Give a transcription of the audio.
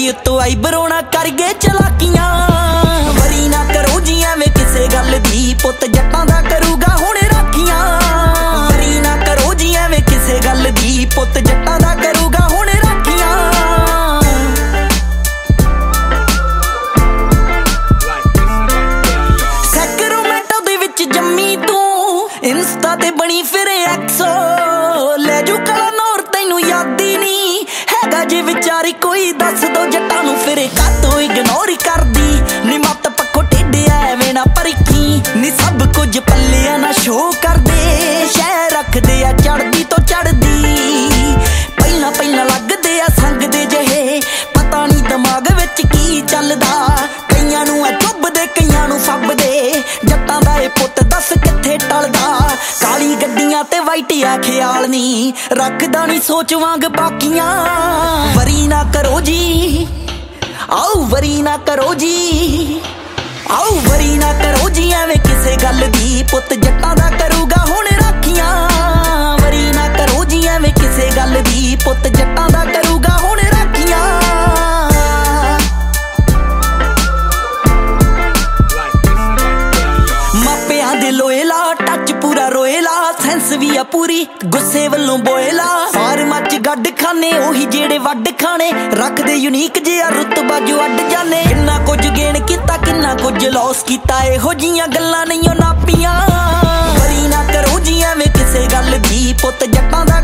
ਦਾੜੀ ਉੱਤੋਂ ਆਈ ਬਰੋਣਾ ਕਰ ਗਏ ਚਲਾਕੀਆਂ। ਵਰੀ ਨਾ ਕਰੋ ਜੀ ਐਵੇਂ ਕਿਸੇ ਗੱਲ ਦੀ, ਪੁੱਤ ਜੱਟਾਂ ਦਾ ਕਰੂਗਾ ਹੁਣ ਰਾਖੀਆਂ। ਵਰੀ ਨਾ ਕਰੋ ਜੀ ਐਵੇਂ ਕਿਸੇ ਗੱਲ ਦੀ, ਪੁੱਤ ਜੱਟਾਂ ਦਾ ਕਰੂਗਾ ਹੁਣ ਰਾਖੀਆਂ। ਸੈਕਰਾਮੈਂਟੋ ਦੇ ਵਿੱਚ ਜੰਮੀ ਤੂੰ, ਇੰਸਟਾ ਤੇ ਬਣੀ ਫਿਰੇ ਐਕਸੋ। ਲੈ ਜੂ ਕਾਲਾ ਨੌਰ ਤੈਨੂੰ ਯਾਦ ਹੀ ਨਹੀਂ ਹੈਗਾ ਜੇ ਵਿਚਾਰੀ ਕੋਈ, ਦੱਸ ਦੋ ਜੱਟਾਂ ਨੂੰ ਫਿਰੇ ਕਾਤੋਂ ਇਗਨੋਰ ਕਰਦੀ। ਨੀ ਮੱਤ ਪੱਖੋਂ ਟੇਢੇ ਐਵੇਂ ਨਾ ਪਰਖੀ, ਨੀ ਸਭ ਕੁਝ ਪੱਲਿਆਂ ਨਾ ਸ਼ੋ ਕਰਦੇ। ਸ਼ਹਿ ਰੱਖਦੇ ਆ ਚੜਦੀ ਤੋਂ ਚੜਦੀ, ਪਹਿਲਾਂ ਪਹਿਲਾਂ ਲੱਗਦੇ ਆ ਸੰਗ ਦੇ ਜਿਹੇ, ਪਤਾ ਨੀ ਦਿਮਾਗ ਵਿੱਚ ਕੀ ਚੱਲਦਾ। ਕਈਆਂ ਨੂੰ ਆ ਚੁੱਭਦੇ ਕਈਆਂ ਨੂੰ ਫੱਬਦੇ, ਜੱਟਾਂ ਦਾ ਇਹ ਪੁੱਤ ਦੱਸ ਕਿੱਥੇ ਟਲਦਾ। ਕਾਲੀ ਗੱਡੀਆਂ ਤੇ ਵਾਈਟਿਆ ਖਿਆਲ ਨੀ ਰੱਖਦਾ, ਨੀ ਸੋਚ ਵਾਂਗ ਬਾਕੀਆਂ। ਵਰੀ ਨਾ ਕਰੋ ਜੀ ਆਓ, ਵਰੀ ਨਾ ਕਰੋ ਜੀ ਆਓ, ਵਰੀ ਨਾ ਕਰੋ ਜੀ ਐਵੇਂ ਕਿਸੇ ਗੱਲ ਦੀ, ਪੁੱਤ ਜੱਟਾਂ ਦਾ ਕਰੂਗਾ ਹੁਣ ਰਾਖੀਆਂ। ਵਰੀ ਨਾ ਕਰੋ ਜੀ ਐਵੇਂ ਕਿਸੇ ਗੱਲ ਦੀ, ਪੁੱਤ ਜੱਟਾਂ ਦਾ ਕਰੂਗਾ ਹੁਣ ਰਾਖੀਆਂ। ਮਾਪਿਆਂ ਦੇ ਲੋਏਲਾ ਟੱਚ ਪੂਰਾ ਰੋਏਲਾ, ਸੈਂਸ ਵੀ ਆ ਪੂਰੀ ਗੁੱਸੇ ਵੱਲੋਂ ਬੋਏਲਾ। ਫਾਰਮਾਂ ਚ ਗੱਡ ਖਾਨੇ ਉਹੀ ਜਿਹੜੇ ਵੱਡ ਖਾਣੇ, ਰੱਖਦੇ ਯੂਨੀਕ ਜਿਹਾ ਰੁਤਬਾ ਜੋ ਅੱਡ ਜਾਣੇ। ਕਿੰਨਾ ਕੁਝ ਗੇਨ ਕੀਤਾ ਕਿੰਨਾ ਕੁਝ ਲੌਸ ਕੀਤਾ, ਇਹੋ ਜੀਆਂ ਗੱਲਾਂ ਨਹੀਂ ਉਹ ਨਾਪੀਆਂ। ਵਰੀ ਨਾ ਕਰੋ ਜੀ ਐਵੇਂ ਕਿਸੇ ਗੱਲ ਦੀ, ਪੁੱਤ ਜੱਟਾਂ ਦਾ